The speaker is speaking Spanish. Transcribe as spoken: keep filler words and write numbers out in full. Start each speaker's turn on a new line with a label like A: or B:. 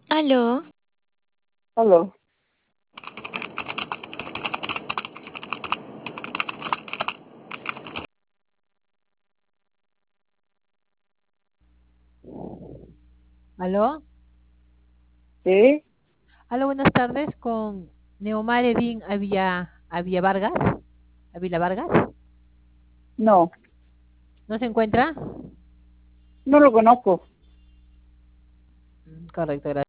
A: Aló,
B: Aló,
C: ¿Aló?
B: ¿sí?
C: Aló, buenas tardes con Neomar Edín Avia, Avia Vargas. Avila Vargas.
B: No,
C: ¿No se encuentra?
B: no lo conozco.
C: Mm, Correcto, gracias.